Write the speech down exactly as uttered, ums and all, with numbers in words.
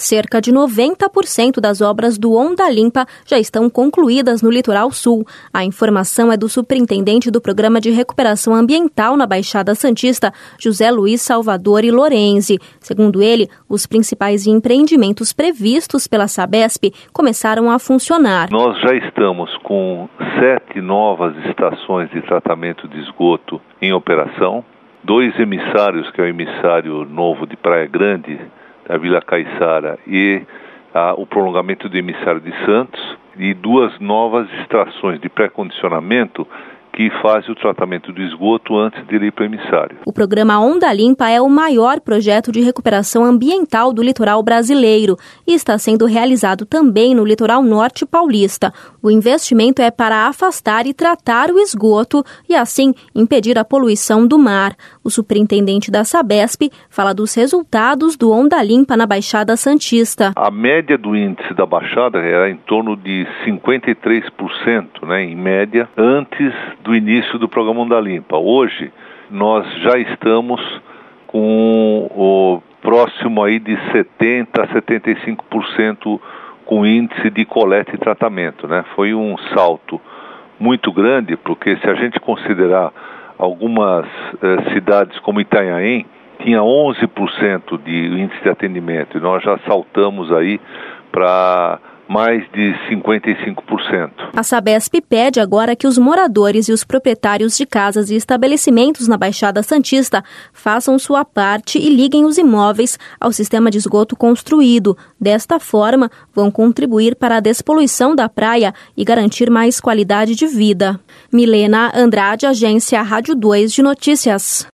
Cerca de noventa por cento das obras do Onda Limpa já estão concluídas no Litoral Sul. A informação é do superintendente do Programa de Recuperação Ambiental na Baixada Santista, José Luiz Salvador e Lorenzi. Segundo ele, os principais empreendimentos previstos pela Sabesp começaram a funcionar. Nós já estamos com sete novas estações de tratamento de esgoto em operação, dois emissários, que é o emissário novo de Praia Grande, da Vila Caiçara, e ah, o prolongamento do emissário de Santos, e duas novas extrações de pré-condicionamento que fazem o tratamento do esgoto antes de ir para o emissário. O programa Onda Limpa é o maior projeto de recuperação ambiental do litoral brasileiro e está sendo realizado também no litoral norte paulista. O investimento é para afastar e tratar o esgoto e, assim, impedir a poluição do mar. O superintendente da Sabesp fala dos resultados do Onda Limpa na Baixada Santista. A média do índice da Baixada era em torno de cinquenta e três por cento, né, em média, antes do início do programa Onda Limpa. Hoje, nós já estamos com o próximo aí de setenta a setenta e cinco por cento com índice de coleta e tratamento, né? Foi um salto muito grande, porque se a gente considerar algumas eh, cidades como Itanhaém, tinha onze por cento de índice de atendimento, e nós já saltamos aí para mais de cinquenta e cinco por cento. A Sabesp pede agora que os moradores e os proprietários de casas e estabelecimentos na Baixada Santista façam sua parte e liguem os imóveis ao sistema de esgoto construído. Desta forma, vão contribuir para a despoluição da praia e garantir mais qualidade de vida. Milena Andrade, Agência Rádio dois de Notícias.